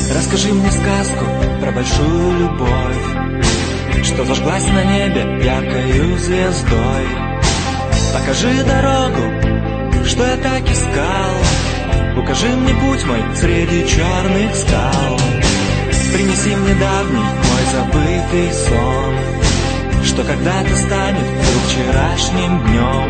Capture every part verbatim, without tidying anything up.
Расскажи мне сказку про большую любовь, что зажглась на небе яркою звездой. Покажи дорогу, что я так искал, укажи мне путь мой среди черных скал. Принеси мне давний мой забытый сон, что когда-то станет вдруг вчерашним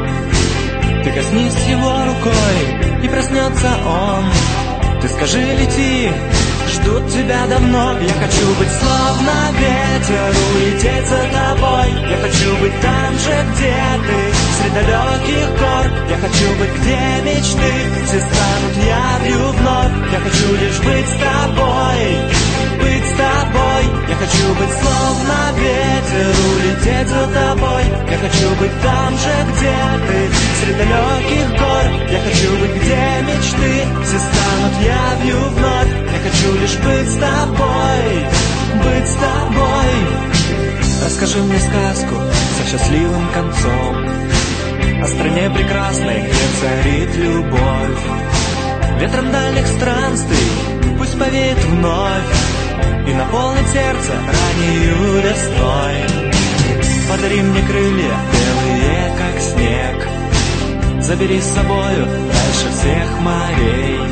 днем. Ты коснись его рукой, и проснется он. Ты скажи, лети, ждут тебя давно. Я хочу быть словно ветер, улететь за тобой. Я хочу быть там же, где ты, среди далеких гор. Я хочу быть, где мечты все станут явью вновь. Я хочу лишь быть с тобой, быть с тобой. Я хочу быть словно ветер, улететь за тобой. Я хочу быть там же, где ты, среди далеких гор. Я хочу быть, где мечты все станут явью вновь. Я хочу лишь быть с тобой, быть с тобой. Расскажи мне сказку со счастливым концом, о стране прекрасной, где царит любовь. Ветром дальних странствий пусть повеет вновь и наполнит сердце раннею весной. Подари мне крылья белые, как снег, забери с собою дальше всех морей.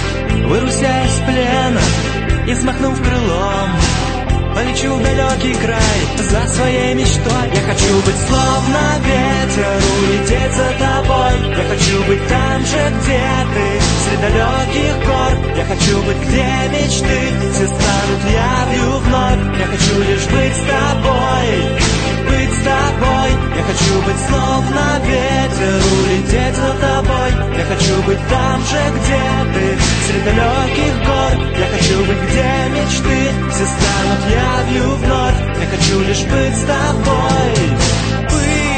Выруся из плена и взмахнув крылом, полечу в далекий край за своей мечтой. Я хочу быть словно ветер, улететь за тобой. Я хочу быть там же, где ты, среди далеких гор. Я хочу быть, где мечты все станут явью вновь. Я хочу лишь быть с тобой, быть с тобой. Я хочу быть словно ветер, улететь за тобой. Я хочу быть там же, где ты, среди далеких гор. Я хочу быть, где мечты все станут явью вновь. Я хочу лишь быть с тобой, быть.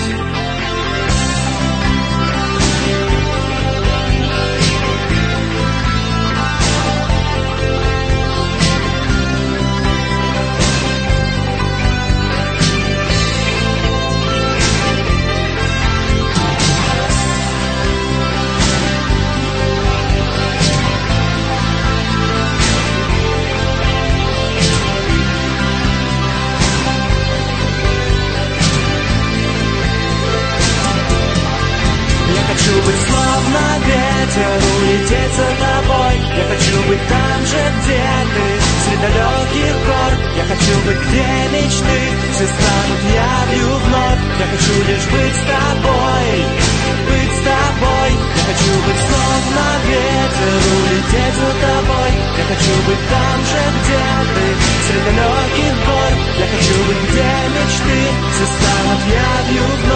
Я хочу быть словно ветер, улететь за тобой. Я хочу быть там же, где ты, среди далеких гор. Я хочу быть, где мечты все станут явью вновь. Я хочу лишь быть с тобой, быть с тобой. Я хочу быть словно ветер, улететь за тобой. Я хочу быть там же, где ты, среди далеких гор. Я хочу быть, где мечты все станут явью вновь.